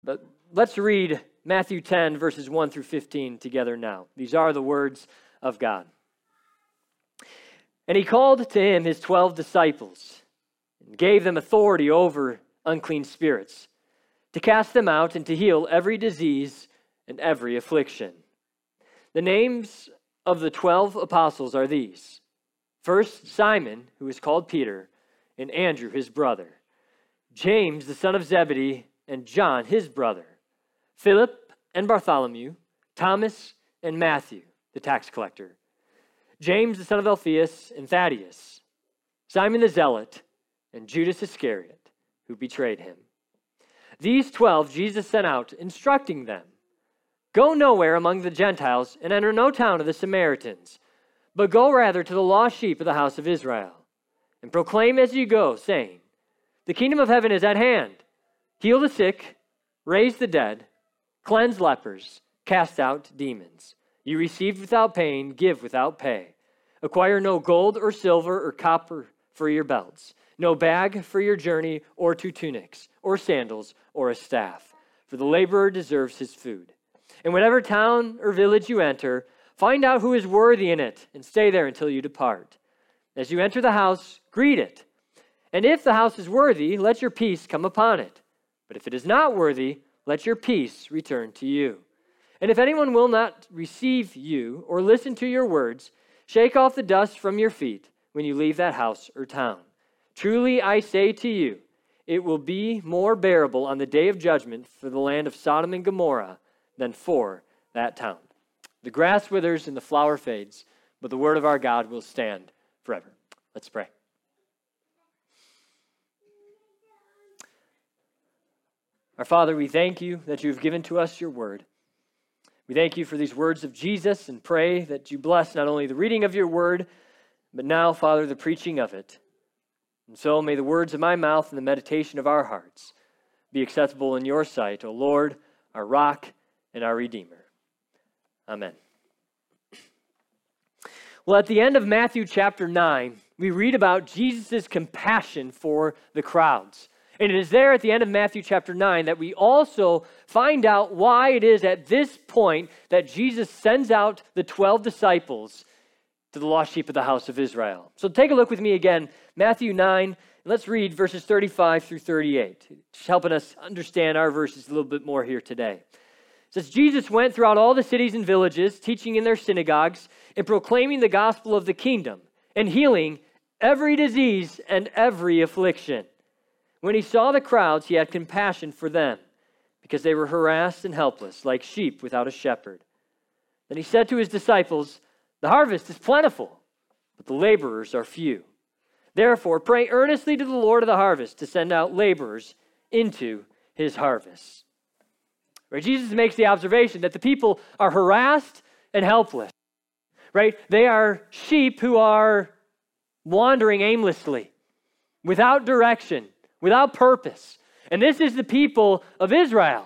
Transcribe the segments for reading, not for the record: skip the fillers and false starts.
But let's read Matthew 10, verses 1 through 15 together now. These are the words of God. And he called to him his 12 disciples and gave them authority over unclean spirits, to cast them out and to heal every disease and every affliction. The names of the 12 apostles are these. First, Simon, who is called Peter, and Andrew, his brother. James, the son of Zebedee, and John, his brother. Philip and Bartholomew, Thomas and Matthew, the tax collector. James, the son of Alphaeus, and Thaddeus. Simon the Zealot, and Judas Iscariot, who betrayed him. These 12 Jesus sent out, instructing them, "Go nowhere among the Gentiles and enter no town of the Samaritans, but go rather to the lost sheep of the house of Israel, and proclaim as you go, saying, the kingdom of heaven is at hand. Heal the sick, raise the dead, cleanse lepers, cast out demons. You received without pain, give without pay. Acquire no gold or silver or copper for your belts, no bag for your journey, or 2 tunics, or sandals, or a staff, for the laborer deserves his food. And whatever town or village you enter, find out who is worthy in it, and stay there until you depart. As you enter the house, greet it. And if the house is worthy, let your peace come upon it. But if it is not worthy, let your peace return to you. And if anyone will not receive you or listen to your words, shake off the dust from your feet when you leave that house or town. Truly I say to you, it will be more bearable on the day of judgment for the land of Sodom and Gomorrah than for that town. The grass withers and the flower fades, but the word of our God will stand forever." Let's pray. Our Father, we thank you that you've given to us your word. We thank you for these words of Jesus and pray that you bless not only the reading of your word, but now, Father, the preaching of it. And so may the words of my mouth and the meditation of our hearts be acceptable in your sight, O Lord, our rock and our Redeemer. Amen. Well, at the end of Matthew chapter 9, we read about Jesus' compassion for the crowds. And it is there at the end of Matthew chapter 9 that we also find out why it is at this point that Jesus sends out the 12 disciples to the lost sheep of the house of Israel. So take a look with me again, Matthew 9, and let's read verses 35 through 38. It's helping us understand our verses a little bit more here today. It says, Jesus went throughout all the cities and villages, teaching in their synagogues and proclaiming the gospel of the kingdom and healing every disease and every affliction. When he saw the crowds, he had compassion for them because they were harassed and helpless, like sheep without a shepherd. Then he said to his disciples, "The harvest is plentiful, but the laborers are few. Therefore, pray earnestly to the Lord of the harvest to send out laborers into his harvest." Right? Jesus makes the observation that the people are harassed and helpless. Right? They are sheep who are wandering aimlessly, without direction, without purpose. And this is the people of Israel.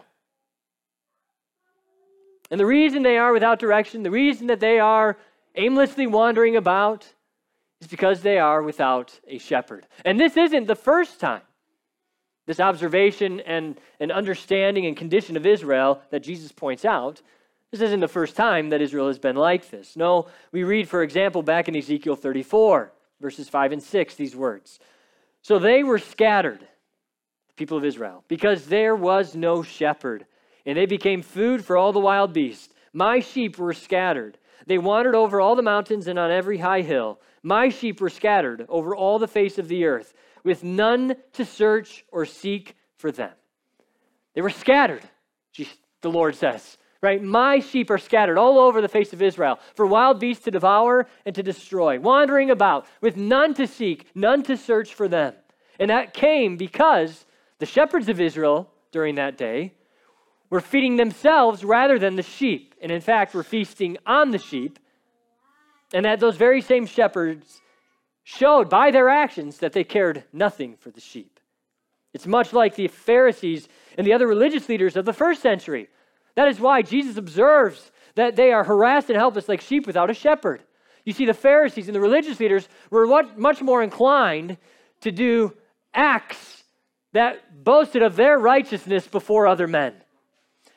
And the reason they are without direction, the reason that they are aimlessly wandering about is because they are without a shepherd. And this isn't the first time. This observation and understanding and condition of Israel that Jesus points out, this isn't the first time that Israel has been like this. No, we read, for example, back in Ezekiel 34, verses 5 and 6, these words. So they were scattered, the people of Israel, because there was no shepherd, and they became food for all the wild beasts. My sheep were scattered. They wandered over all the mountains and on every high hill. My sheep were scattered over all the face of the earth, with none to search or seek for them. They were scattered, the Lord says. Right? My sheep are scattered all over the face of Israel for wild beasts to devour and to destroy, wandering about with none to seek, none to search for them. And that came because the shepherds of Israel during that day were feeding themselves rather than the sheep. And in fact, were feasting on the sheep. And that those very same shepherds showed by their actions that they cared nothing for the sheep. It's much like the Pharisees and the other religious leaders of the first century. That is why Jesus observes that they are harassed and helpless like sheep without a shepherd. You see, the Pharisees and the religious leaders were much more inclined to do acts that boasted of their righteousness before other men.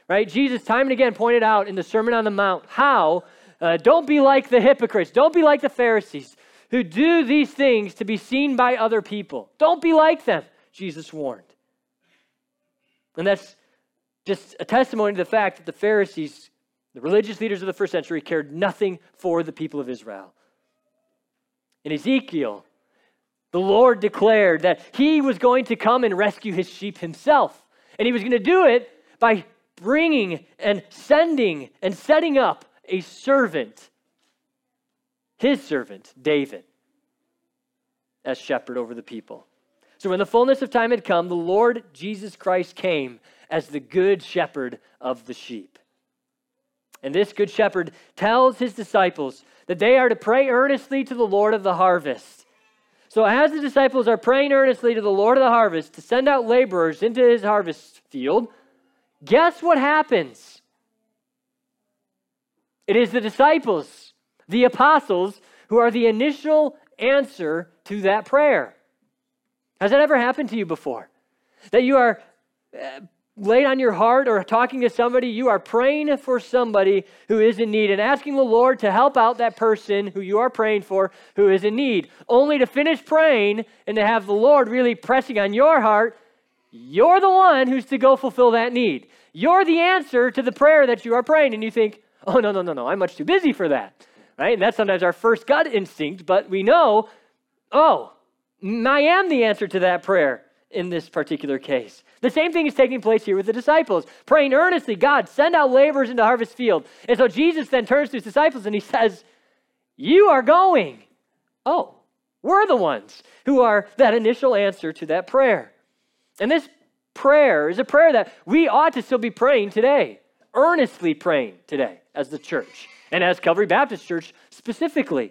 right? Jesus time and again pointed out in the Sermon on the Mount how don't be like the hypocrites, don't be like the Pharisees who do these things to be seen by other people. Don't be like them, Jesus warned. And that's just a testimony to the fact that the Pharisees, the religious leaders of the first century, cared nothing for the people of Israel. In Ezekiel, the Lord declared that he was going to come and rescue his sheep himself. And he was going to do it by bringing and sending and setting up a servant, his servant, David, as shepherd over the people. So when the fullness of time had come, the Lord Jesus Christ came as the good shepherd of the sheep. And this good shepherd tells his disciples that they are to pray earnestly to the Lord of the harvest. So as the disciples are praying earnestly to the Lord of the harvest to send out laborers into his harvest field, guess what happens? It is the disciples, the apostles, who are the initial answer to that prayer. Has that ever happened to you before? That you are laid on your heart or talking to somebody, you are praying for somebody who is in need and asking the Lord to help out that person who you are praying for who is in need, only to finish praying and to have the Lord really pressing on your heart, you're the one who's to go fulfill that need. You're the answer to the prayer that you are praying, and you think, oh, no, I'm much too busy for that, right? And that's sometimes our first gut instinct, but we know, oh, I am the answer to that prayer in this particular case. The same thing is taking place here with the disciples, praying earnestly, God, send out laborers into harvest field. And so Jesus then turns to his disciples and he says, you are going. Oh, we're the ones who are that initial answer to that prayer. And this prayer is a prayer that we ought to still be praying today, earnestly praying today as the church and as Calvary Baptist Church specifically.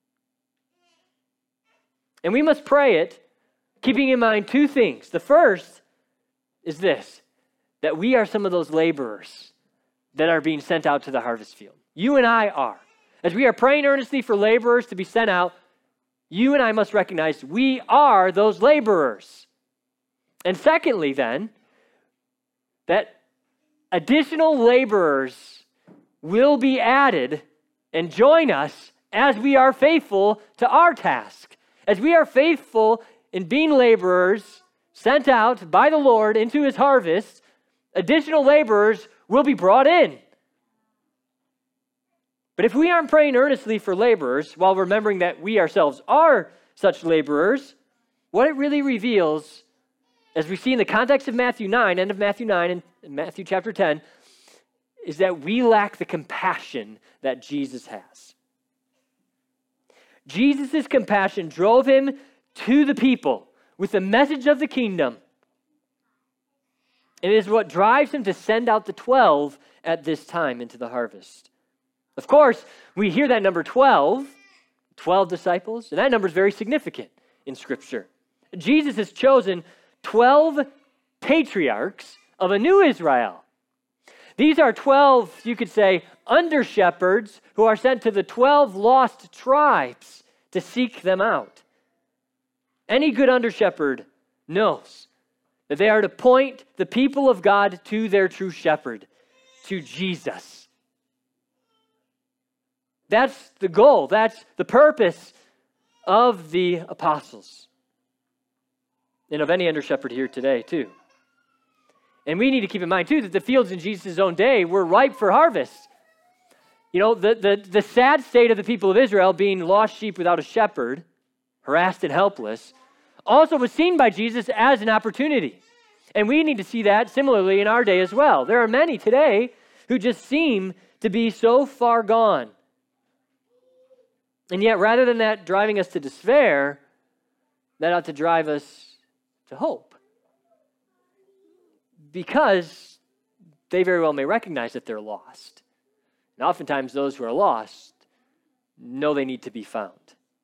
And we must pray it keeping in mind two things. The first is this, that we are some of those laborers that are being sent out to the harvest field. You and I are. As we are praying earnestly for laborers to be sent out, you and I must recognize we are those laborers. And secondly, then, that additional laborers will be added and join us as we are faithful to our task. As we are faithful in being laborers sent out by the Lord into his harvest, additional laborers will be brought in. But if we aren't praying earnestly for laborers while remembering that we ourselves are such laborers, what it really reveals, as we see in the context of Matthew 9, end of Matthew 9 and Matthew chapter 10, is that we lack the compassion that Jesus has. Jesus' compassion drove him to the people with the message of the kingdom. It is what drives him to send out the 12 at this time into the harvest. Of course, we hear that number 12 disciples, and that number is very significant in Scripture. Jesus has chosen 12 patriarchs of a new Israel. These are 12, you could say, under-shepherds who are sent to the 12 lost tribes to seek them out. Any good under-shepherd knows that they are to point the people of God to their true shepherd, to Jesus. That's the goal. That's the purpose of the apostles. And of any under-shepherd here today, too. And we need to keep in mind, too, that the fields in Jesus' own day were ripe for harvest. You know, the sad state of the people of Israel, being lost sheep without a shepherd, harassed and helpless, also was seen by Jesus as an opportunity. And we need to see that similarly in our day as well. There are many today who just seem to be so far gone. And yet, rather than that driving us to despair, that ought to drive us to hope. Because they very well may recognize that they're lost. And oftentimes those who are lost know they need to be found.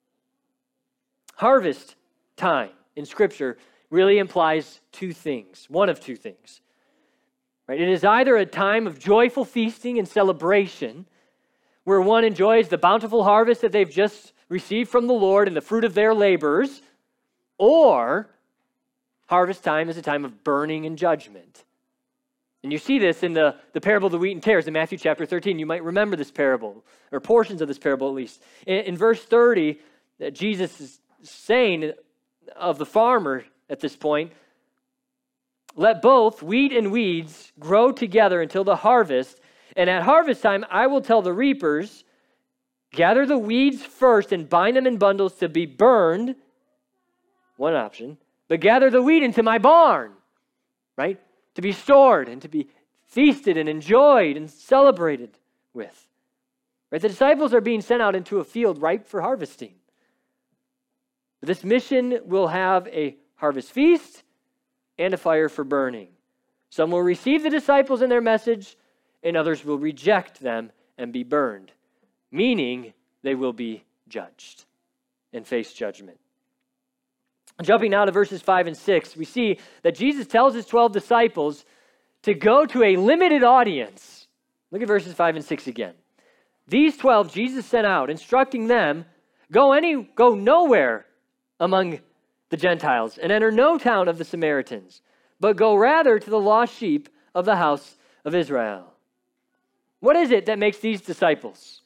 Harvest time in Scripture really implies two things, one of two things. Right? It is either a time of joyful feasting and celebration, where one enjoys the bountiful harvest that they've just received from the Lord and the fruit of their labors, or harvest time is a time of burning and judgment. And you see this in the parable of the wheat and tares in Matthew chapter 13. You might remember this parable, or portions of this parable at least. In verse 30, Jesus is saying of the farmer at this point, let both wheat and weeds grow together until the harvest, and at harvest time I will tell the reapers, gather the weeds first and bind them in bundles to be burned, one option, but gather the wheat into my barn, right? To be stored and to be feasted and enjoyed and celebrated with. Right? The disciples are being sent out into a field ripe for harvesting. This mission will have a harvest feast and a fire for burning. Some will receive the disciples and their message, and others will reject them and be burned, meaning they will be judged and face judgment. Jumping now to verses 5 and 6, we see that Jesus tells his 12 disciples to go to a limited audience. Look at verses 5 and 6 again. These 12 Jesus sent out, instructing them, go nowhere among the Gentiles and enter no town of the Samaritans, but go rather to the lost sheep of the house of Israel. What is it that makes these disciples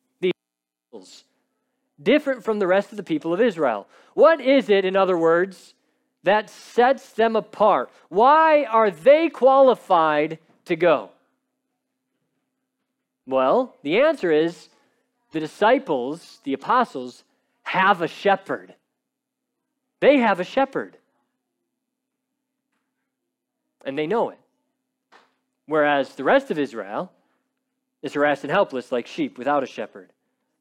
different from the rest of the people of Israel? What is it, in other words, that sets them apart? Why are they qualified to go? Well, the answer is the disciples, the apostles, have a shepherd. They have a shepherd. And they know it. Whereas the rest of Israel is harassed and helpless like sheep without a shepherd.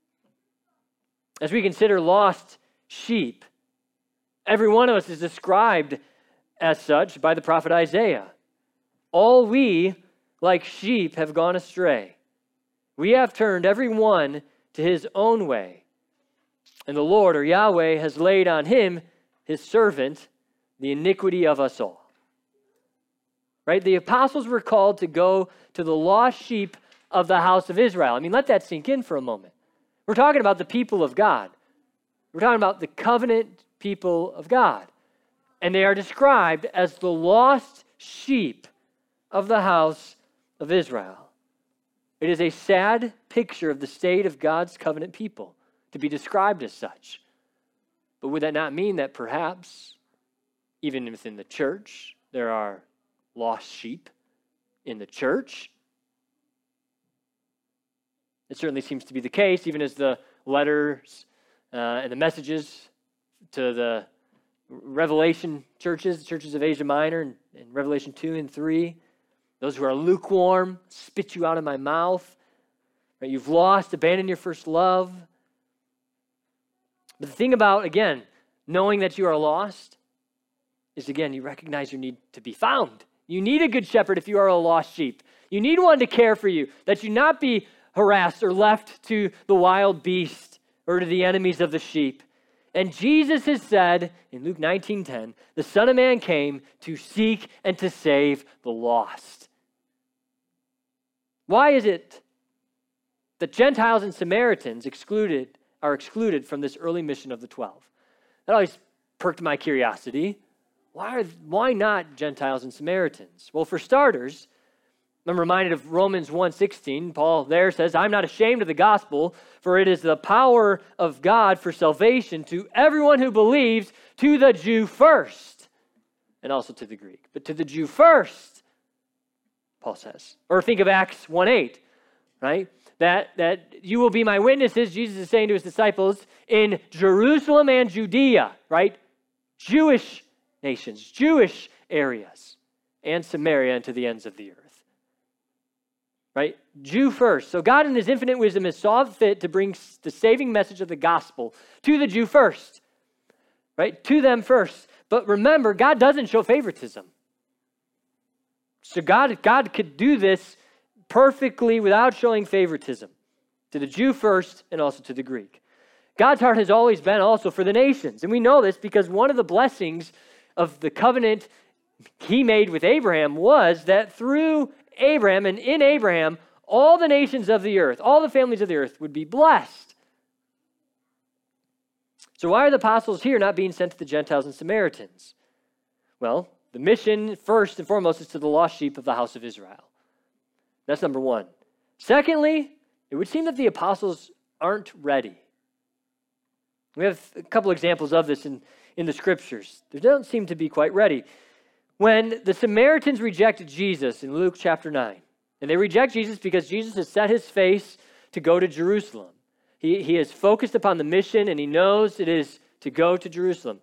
As we consider lost sheep, every one of us is described as such by the prophet Isaiah. All we, like sheep, have gone astray. We have turned every one to his own way. And the Lord, or Yahweh, has laid on him, his servant, the iniquity of us all. Right? The apostles were called to go to the lost sheep of the house of Israel. I mean, let that sink in for a moment. We're talking about the people of God. We're talking about the covenant people of God. And they are described as the lost sheep of the house of Israel. It is a sad picture of the state of God's covenant people to be described as such. But would that not mean that perhaps, even within the church, there are lost sheep in the church? It certainly seems to be the case, even as the letters and the messages to the Revelation churches, the churches of Asia Minor, and Revelation 2 and 3, those who are lukewarm, spit you out of my mouth. Right? You've lost, abandoned your first love. But the thing about, again, knowing that you are lost is, again, you recognize your need to be found. You need a good shepherd if you are a lost sheep. You need one to care for you, that you not be harassed or left to the wild beast or to the enemies of the sheep. And Jesus has said in Luke 19:10, the Son of Man came to seek and to save the lost. Why is it that Gentiles and Samaritans are excluded from this early mission of the 12? That always perked my curiosity. Why not Gentiles and Samaritans? Well, for starters, I'm reminded of Romans 1:16. Paul there says, I'm not ashamed of the gospel, for it is the power of God for salvation to everyone who believes, to the Jew first, and also to the Greek. But to the Jew first, Paul says. Or think of Acts 1:8, right? That you will be my witnesses, Jesus is saying to his disciples, in Jerusalem and Judea, right? Jewish nations, Jewish areas, and Samaria and to the ends of the earth. Right? Jew first. So God in his infinite wisdom has saw fit to bring the saving message of the gospel to the Jew first. Right? To them first. But remember, God doesn't show favoritism. So God could do this perfectly without showing favoritism. To the Jew first and also to the Greek. God's heart has always been also for the nations. And we know this because one of the blessings of the covenant he made with Abraham was that through Abraham and in Abraham, all the nations of the earth, all the families of the earth would be blessed. So why are the apostles here not being sent to the Gentiles and Samaritans? Well, The mission, first and foremost, is to the lost sheep of the house of Israel. That's number one. Secondly, it would seem that the apostles aren't ready. We have a couple examples of this in the scriptures. They don't seem to be quite ready. When the Samaritans rejected Jesus in Luke chapter 9, and they reject Jesus because Jesus has set his face to go to Jerusalem. He is focused upon the mission, and he knows it is to go to Jerusalem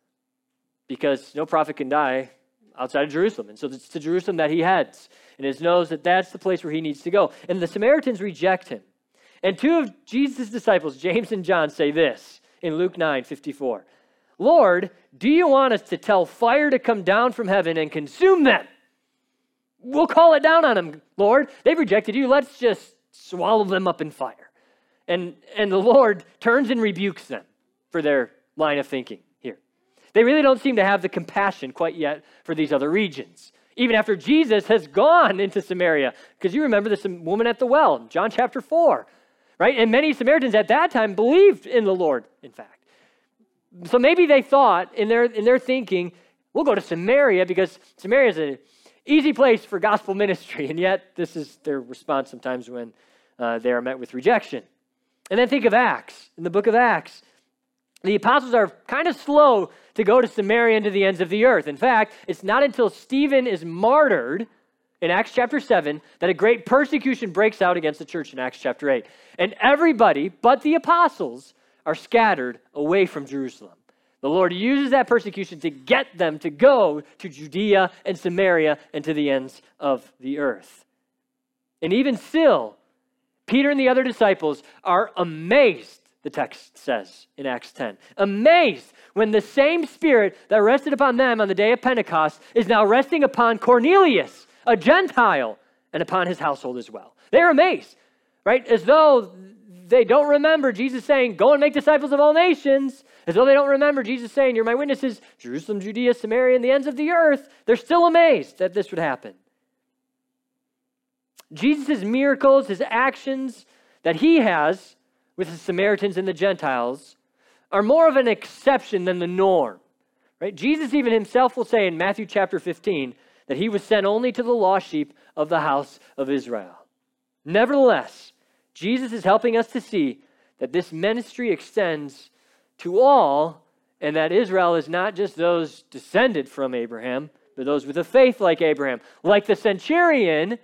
because no prophet can die outside of Jerusalem. And so it's to Jerusalem that he heads, and he knows that that's the place where he needs to go. And the Samaritans reject him. And two of Jesus' disciples, James and John, say this in Luke 9:54. Lord, do you want us to tell fire to come down from heaven and consume them? We'll call it down on them, Lord. They've rejected you. Let's just swallow them up in fire. And the Lord turns and rebukes them for their line of thinking here. They really don't seem to have the compassion quite yet for these other regions, even after Jesus has gone into Samaria. Because you remember this woman at the well, John chapter 4, right? And many Samaritans at that time believed in the Lord, in fact. So maybe they thought in their thinking, we'll go to Samaria because Samaria is an easy place for gospel ministry. And yet this is their response sometimes when they are met with rejection. And then think of Acts, in the book of Acts. The apostles are kind of slow to go to Samaria and to the ends of the earth. In fact, it's not until Stephen is martyred in Acts chapter 7 that a great persecution breaks out against the church in Acts chapter 8. And everybody but the apostles are scattered away from Jerusalem. The Lord uses that persecution to get them to go to Judea and Samaria and to the ends of the earth. And even still, Peter and the other disciples are amazed, the text says in Acts 10. Amazed when the same Spirit that rested upon them on the day of Pentecost is now resting upon Cornelius, a Gentile, and upon his household as well. They're amazed, right? As though they don't remember Jesus saying, go and make disciples of all nations. As though they don't remember Jesus saying, you're my witnesses, Jerusalem, Judea, Samaria, and the ends of the earth. They're still amazed that this would happen. Jesus' miracles, his actions that he has with the Samaritans and the Gentiles are more of an exception than the norm. Right? Jesus even himself will say in Matthew chapter 15 that he was sent only to the lost sheep of the house of Israel. Nevertheless, Jesus is helping us to see that this ministry extends to all, and that Israel is not just those descended from Abraham, but those with a faith like Abraham, like the centurion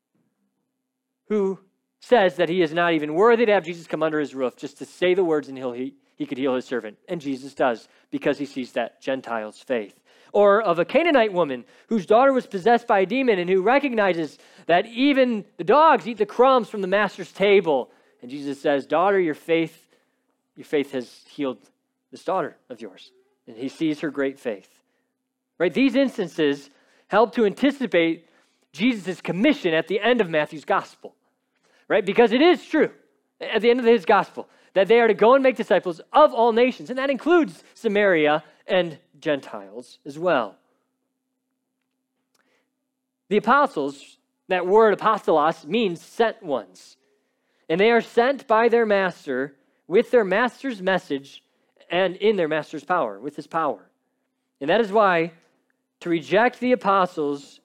who says that he is not even worthy to have Jesus come under his roof just to say the words and he could heal his servant. And Jesus does because he sees that Gentile's faith. Or of a Canaanite woman whose daughter was possessed by a demon and who recognizes that even the dogs eat the crumbs from the master's table. And Jesus says, daughter, your faith has healed this daughter of yours. And he sees her great faith. Right? These instances help to anticipate Jesus' commission at the end of Matthew's gospel. Right? Because it is true at the end of his gospel that they are to go and make disciples of all nations. And that includes Samaria and Gentiles as well. The apostles, that word apostolos means sent ones. And they are sent by their master with their master's message and in their master's power, with his power. And that is why to reject the apostles,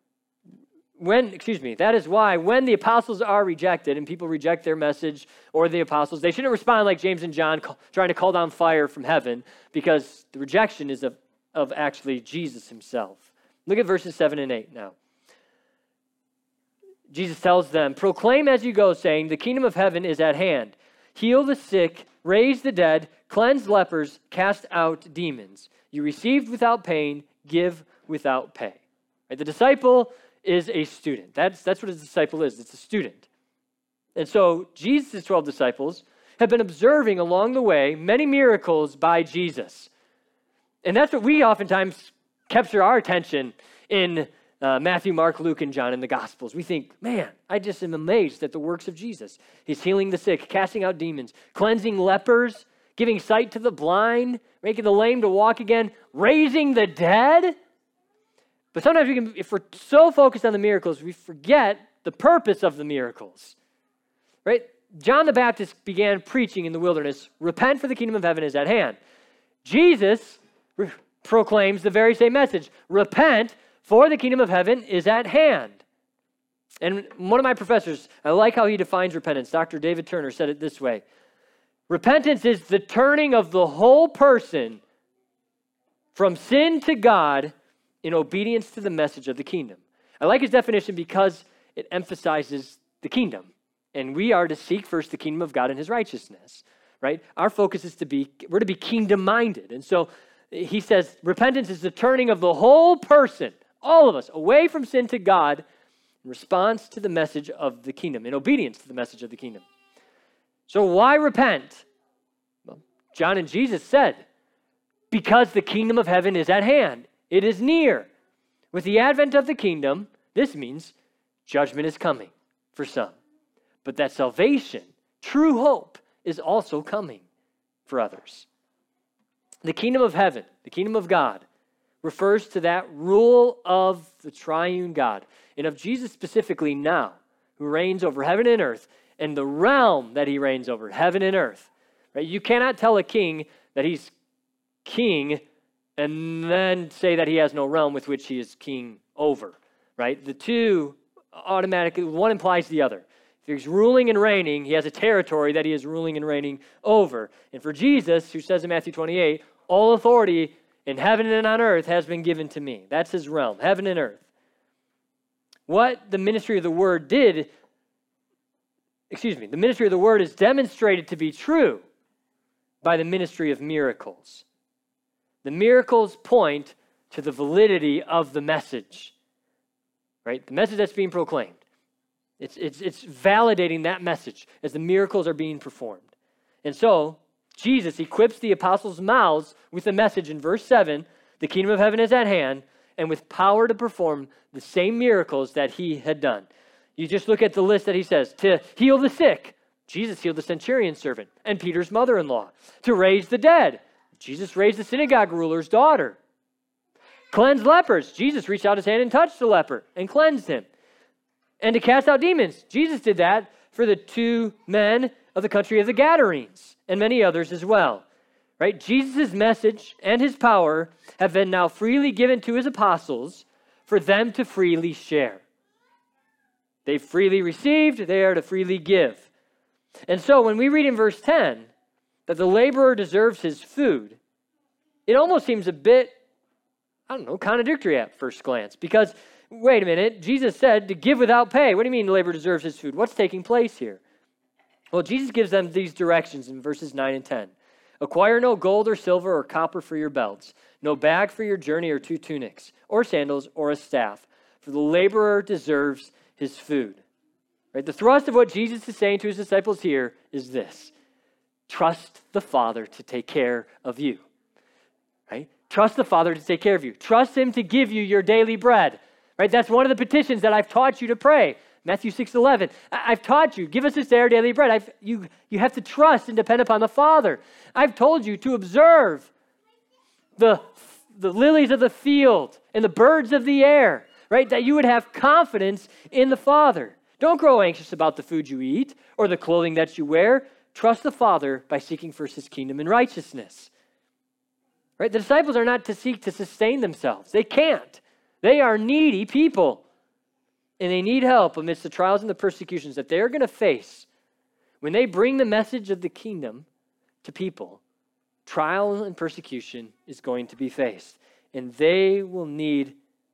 that is why when the apostles are rejected and people reject their message or the apostles, they shouldn't respond like James and John trying to call down fire from heaven, because the rejection is of actually Jesus himself. Look at verses 7 and 8 now. Jesus tells them, proclaim as you go, saying, the kingdom of heaven is at hand. Heal the sick, raise the dead, cleanse lepers, cast out demons. You received without pain, give without pay. Right? The disciple is a student. That's what a disciple is. It's a student. And so Jesus' 12 disciples have been observing along the way many miracles by Jesus. And that's what we oftentimes capture our attention in Matthew, Mark, Luke, and John in the Gospels. We think, man, I just am amazed at the works of Jesus. He's healing the sick, casting out demons, cleansing lepers, giving sight to the blind, making the lame to walk again, raising the dead. But sometimes if we're so focused on the miracles, we forget the purpose of the miracles, right? John the Baptist began preaching in the wilderness, repent for the kingdom of heaven is at hand. Jesus proclaims the very same message. Repent, for the kingdom of heaven is at hand. And one of my professors, I like how he defines repentance. Dr. David Turner said it this way. Repentance is the turning of the whole person from sin to God in obedience to the message of the kingdom. I like his definition because it emphasizes the kingdom. And we are to seek first the kingdom of God and his righteousness, right? Our focus is we're to be kingdom-minded. And so he says repentance is the turning of the whole person, all of us, away from sin to God in response to the message of the kingdom, in obedience to the message of the kingdom. So why repent? Well, John and Jesus said, because the kingdom of heaven is at hand. It is near. With the advent of the kingdom, this means judgment is coming for some. But that salvation, true hope, is also coming for others. The kingdom of heaven, the kingdom of God, refers to that rule of the triune God, and of Jesus specifically now, who reigns over heaven and earth, and the realm that he reigns over, heaven and earth. Right? You cannot tell a king that he's king and then say that he has no realm with which he is king over. Right? The two automatically, one implies the other. If he's ruling and reigning, he has a territory that he is ruling and reigning over. And for Jesus, who says in Matthew 28, all authority in heaven and on earth has been given to me. That's his realm, heaven and earth. What the ministry of the word the ministry of the word is demonstrated to be true by the ministry of miracles. The miracles point to the validity of the message, right? The message that's being proclaimed. It's validating that message as the miracles are being performed. And so, Jesus equips the apostles' mouths with the message in verse 7, the kingdom of heaven is at hand, and with power to perform the same miracles that he had done. You just look at the list that he says. To heal the sick, Jesus healed the centurion's servant and Peter's mother-in-law. To raise the dead, Jesus raised the synagogue ruler's daughter. Cleanse lepers, Jesus reached out his hand and touched the leper and cleansed him. And to cast out demons, Jesus did that for the 2 men of the country of the Gadarenes and many others as well. Right? Jesus' message and his power have been now freely given to his apostles for them to freely share. They freely received, they are to freely give. And so when we read in verse 10 that the laborer deserves his food, it almost seems a bit, contradictory at first glance. Because, wait a minute, Jesus said to give without pay. What do you mean the laborer deserves his food? What's taking place here? Well, Jesus gives them these directions in verses 9 and 10. Acquire no gold or silver or copper for your belts, no bag for your journey or 2 tunics, or sandals or a staff, for the laborer deserves his food. Right? The thrust of what Jesus is saying to his disciples here is this. Trust the Father to take care of you. Right? Trust the Father to take care of you. Trust him to give you your daily bread. Right? That's one of the petitions that I've taught you to pray. Matthew 6:11. I've taught you, give us this day our daily bread. You have to trust and depend upon the Father. I've told you to observe the lilies of the field and the birds of the air, right? That you would have confidence in the Father. Don't grow anxious about the food you eat or the clothing that you wear. Trust the Father by seeking first his kingdom and righteousness. Right? The disciples are not to seek to sustain themselves. They can't. They are needy people. And they need help amidst the trials and the persecutions that they're going to face. When they bring the message of the kingdom to people, trial and persecution is going to be faced. And they will need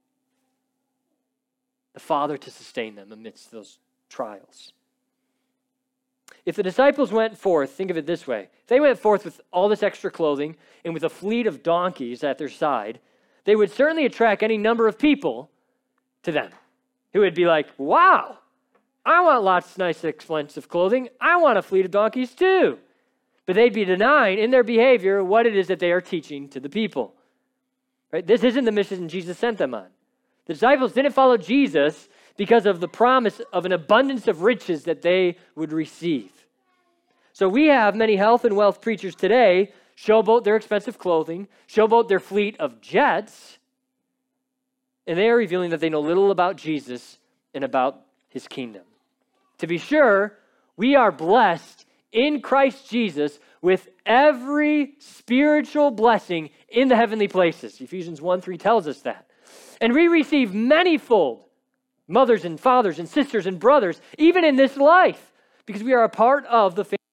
the Father to sustain them amidst those trials. If the disciples went forth, think of it this way. If they went forth with all this extra clothing and with a fleet of donkeys at their side, they would certainly attract any number of people to them who would be like, wow, I want lots of nice, expensive clothing. I want a fleet of donkeys too. But they'd be denying in their behavior what it is that they are teaching to the people. Right? This isn't the mission Jesus sent them on. The disciples didn't follow Jesus because of the promise of an abundance of riches that they would receive. So we have many health and wealth preachers today showboat their expensive clothing, showboat their fleet of jets, and they are revealing that they know little about Jesus and about his kingdom. To be sure, we are blessed in Christ Jesus with every spiritual blessing in the heavenly places. Ephesians 1:3 tells us that. And we receive manifold mothers and fathers and sisters and brothers, even in this life, because we are a part of the family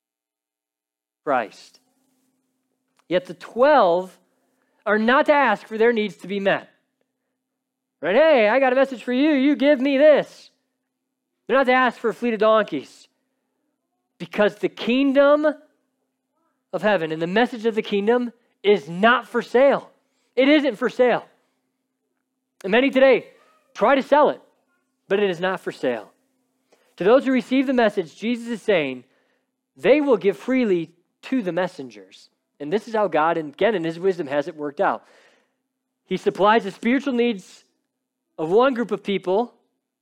of Christ. Yet the 12 are not to ask for their needs to be met. Right? Hey, I got a message for you. You give me this. They're not to ask for a fleet of donkeys. Because the kingdom of heaven and the message of the kingdom is not for sale. It isn't for sale. And many today try to sell it, but it is not for sale. To those who receive the message, Jesus is saying, they will give freely to the messengers. And this is how God, and again, in his wisdom, has it worked out. He supplies the spiritual needs of one group of people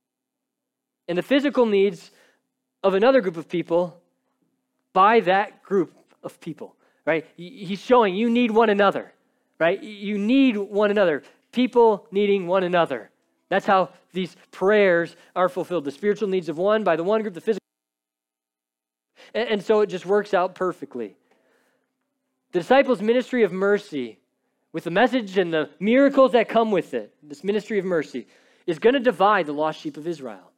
and the physical needs of another group of people by that group of people, right? He's showing you need one another, right? You need one another. People needing one another. That's how these prayers are fulfilled. The spiritual needs of one by the one group, the physical. And so it just works out perfectly. The disciples' ministry of mercy, with the message and the miracles that come with it, this ministry of mercy, is going to divide the lost sheep of Israel.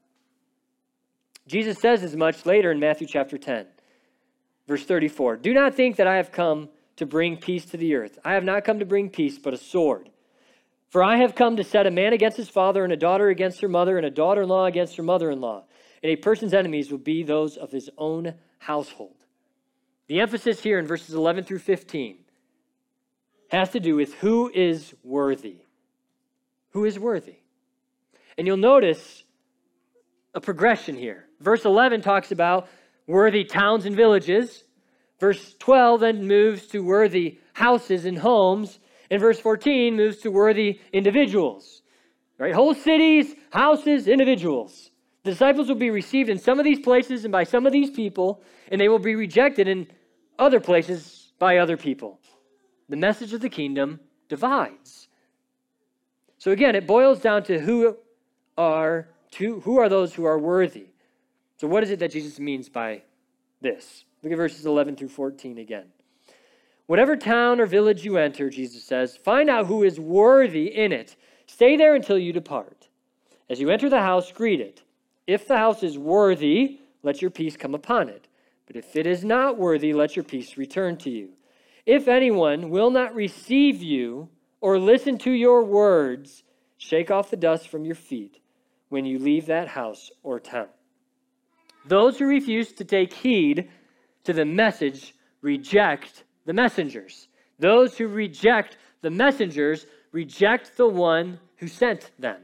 Jesus says as much later in Matthew chapter 10, verse 34. Do not think that I have come to bring peace to the earth. I have not come to bring peace, but a sword. For I have come to set a man against his father, and a daughter against her mother, and a daughter-in-law against her mother-in-law. And a person's enemies will be those of his own household. The emphasis here in verses 11 through 15 has to do with who is worthy. Who is worthy? And you'll notice a progression here. Verse 11 talks about worthy towns and villages. Verse 12 then moves to worthy houses and homes. And verse 14 moves to worthy individuals. Right? Whole cities, houses, individuals. The disciples will be received in some of these places and by some of these people, and they will be rejected in other places by other people. The message of the kingdom divides. So again, it boils down to who are those who are worthy. So what is it that Jesus means by this? Look at verses 11 through 14 again. Whatever town or village you enter, Jesus says, find out who is worthy in it. Stay there until you depart. As you enter the house, greet it. If the house is worthy, let your peace come upon it. But if it is not worthy, let your peace return to you. If anyone will not receive you or listen to your words, shake off the dust from your feet when you leave that house or town. Those who refuse to take heed to the message reject the messengers. Those who reject the messengers reject the one who sent them.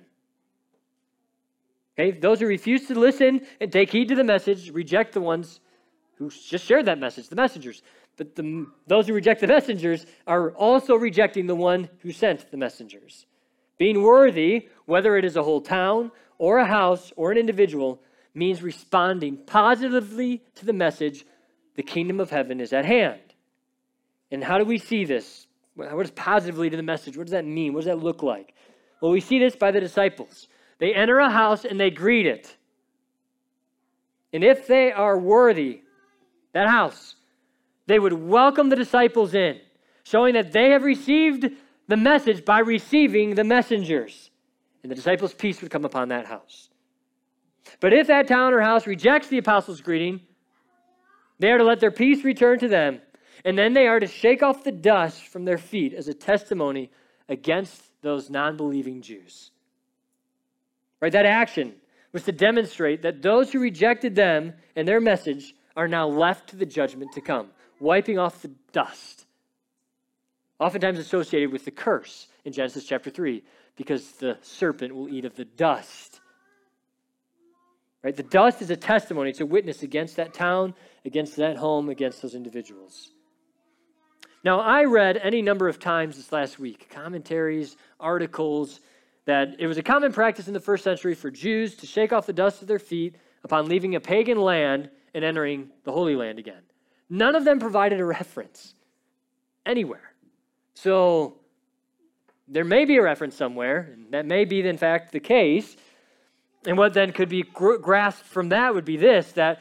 Okay? Those who refuse to listen and take heed to the message reject the ones who just shared that message, the messengers. But those who reject the messengers are also rejecting the one who sent the messengers. Being worthy, whether it is a whole town or a house or an individual, means responding positively to the message, the kingdom of heaven is at hand. And how do we see this? What is positively to the message? What does that mean? What does that look like? Well, we see this by the disciples. They enter a house and they greet it. And if they are worthy, that house, they would welcome the disciples in, showing that they have received the message by receiving the messengers. And the disciples' peace would come upon that house. But if that town or house rejects the apostles' greeting, they are to let their peace return to them, and then they are to shake off the dust from their feet as a testimony against those non-believing Jews. Right? That action was to demonstrate that those who rejected them and their message are now left to the judgment to come, wiping off the dust, oftentimes associated with the curse in Genesis chapter 3, because the serpent will eat of the dust. Right? The dust is a testimony, it's a witness against that town, against that home, against those individuals. Now, I read any number of times this last week, commentaries, articles, that it was a common practice in the first century for Jews to shake off the dust of their feet upon leaving a pagan land and entering the Holy Land again. None of them provided a reference anywhere. So there may be a reference somewhere, and that may be, in fact, the case. And what then could be grasped from that would be this, that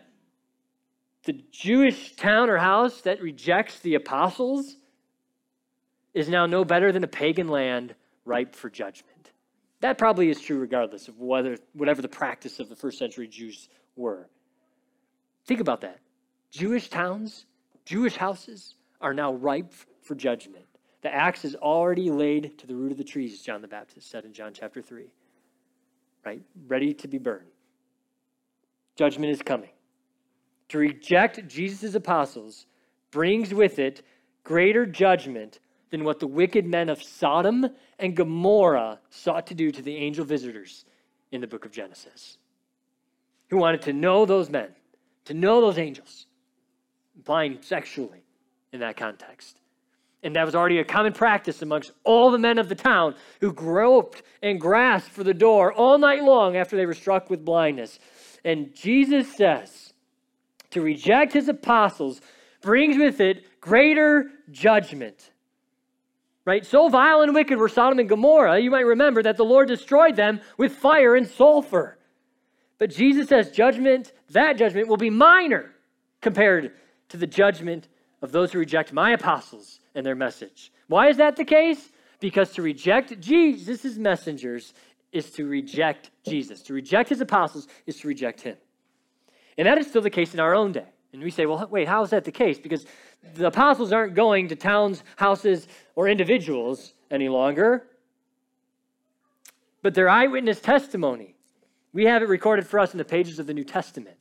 the Jewish town or house that rejects the apostles is now no better than a pagan land ripe for judgment. That probably is true regardless of whatever the practice of the first century Jews were. Think about that. Jewish towns, Jewish houses are now ripe for judgment. The axe is already laid to the root of the trees, John the Baptist said in John chapter 3. Right? Ready to be burned. Judgment is coming. To reject Jesus' apostles brings with it greater judgment than what the wicked men of Sodom and Gomorrah sought to do to the angel visitors in the book of Genesis, who wanted to know those men, to know those angels, implying sexually in that context. And that was already a common practice amongst all the men of the town who groped and grasped for the door all night long after they were struck with blindness. And Jesus says, to reject his apostles brings with it greater judgment. Right? So vile and wicked were Sodom and Gomorrah, you might remember that the Lord destroyed them with fire and sulfur. But Jesus says that judgment will be minor compared to the judgment of those who reject my apostles and their message. Why is that the case? Because to reject Jesus' messengers is to reject Jesus. To reject his apostles is to reject him. And that is still the case in our own day. And we say, well, wait, how is that the case? Because the apostles aren't going to towns, houses, or individuals any longer. But their eyewitness testimony, we have it recorded for us in the pages of the New Testament.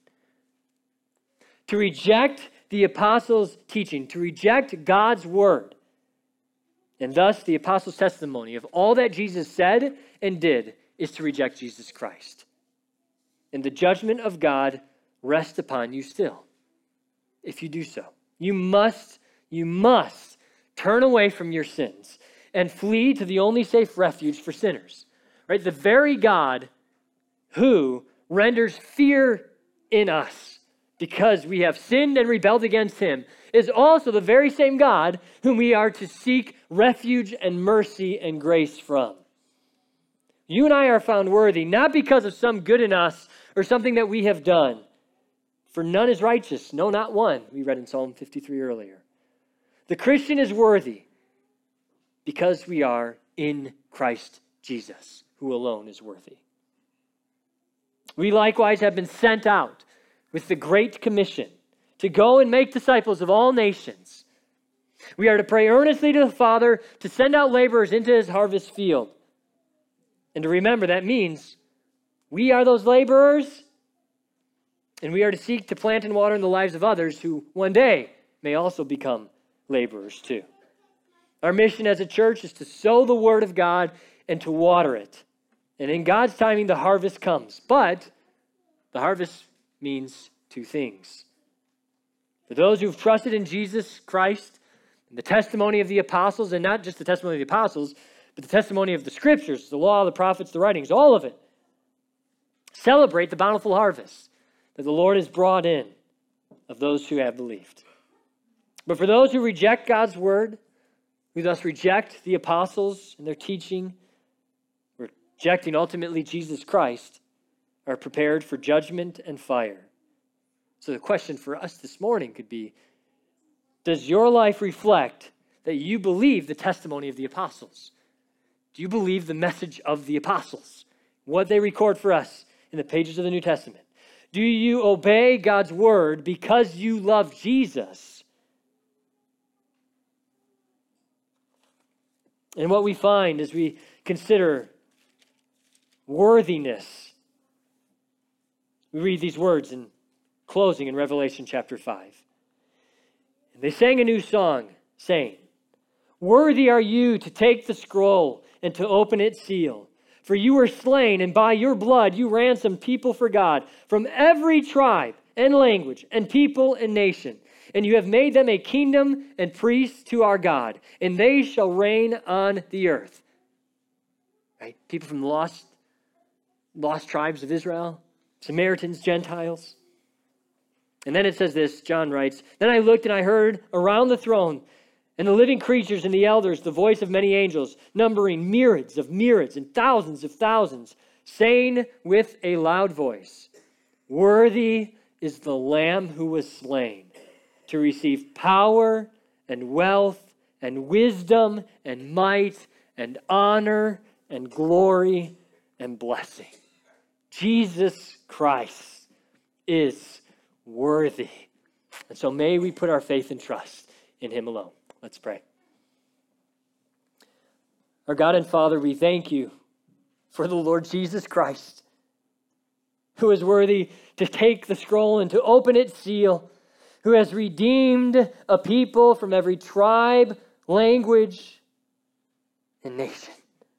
To reject the apostles' teaching, to reject God's word, and thus the apostles' testimony of all that Jesus said and did is to reject Jesus Christ. And the judgment of God rests upon you still, if you do so. You must turn away from your sins and flee to the only safe refuge for sinners. Right? The very God who renders fear in us because we have sinned and rebelled against him is also the very same God whom we are to seek refuge and mercy and grace from. You and I are found worthy, not because of some good in us or something that we have done. For none is righteous, no, not one, we read in Psalm 53 earlier. The Christian is worthy because we are in Christ Jesus, who alone is worthy. We likewise have been sent out with the Great Commission to go and make disciples of all nations. We are to pray earnestly to the Father to send out laborers into his harvest field. And to remember, that means we are those laborers, and we are to seek to plant and water in the lives of others who one day may also become laborers too. Our mission as a church is to sow the word of God and to water it. And in God's timing, the harvest comes. But the harvest means two things. For those who have trusted in Jesus Christ and the testimony of the apostles, and not just the testimony of the apostles, but the testimony of the scriptures, the law, the prophets, the writings, all of it, celebrate the bountiful harvest that the Lord has brought in of those who have believed. But for those who reject God's word, who thus reject the apostles and their teaching, rejecting ultimately Jesus Christ, are prepared for judgment and fire. So the question for us this morning could be, does your life reflect that you believe the testimony of the apostles? Do you believe the message of the apostles, what they record for us in the pages of the New Testament? Do you obey God's word because you love Jesus? And what we find as we consider worthiness, we read these words in closing in Revelation chapter 5. And they sang a new song, saying, "Worthy are you to take the scroll and to open its seal. For you were slain, and by your blood you ransomed people for God from every tribe and language and people and nation. And you have made them a kingdom and priests to our God, and they shall reign on the earth." Right? People from the lost tribes of Israel, Samaritans, Gentiles. And then it says this, John writes, "Then I looked and I heard around the throne and the living creatures and the elders the voice of many angels, numbering myriads and thousands of thousands, saying with a loud voice, 'Worthy is the Lamb who was slain to receive power and wealth and wisdom and might and honor and glory and blessing. Jesus Christ is worthy. And so may we put our faith and trust in him alone. Let's pray. Our God and Father, we thank you for the Lord Jesus Christ, who is worthy to take the scroll and to open its seal, who has redeemed a people from every tribe, language, and nation,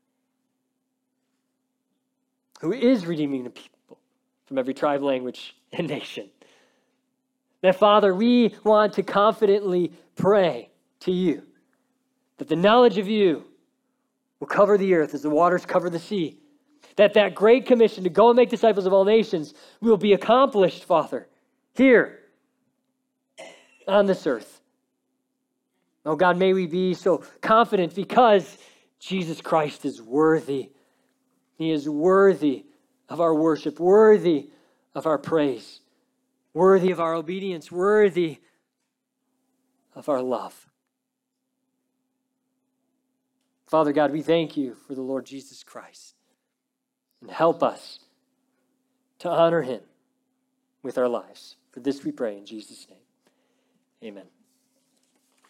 who is redeeming the people from every tribe, language, and nation. That, Father, we want to confidently pray to you that the knowledge of you will cover the earth as the waters cover the sea, that great commission to go and make disciples of all nations will be accomplished, Father, here on this earth. Oh God, may we be so confident because Jesus Christ is worthy. He is worthy of our worship, worthy of our praise, worthy of our obedience, worthy of our love. Father God, we thank you for the Lord Jesus Christ. And help us to honor him with our lives. For this we pray in Jesus' name. Amen.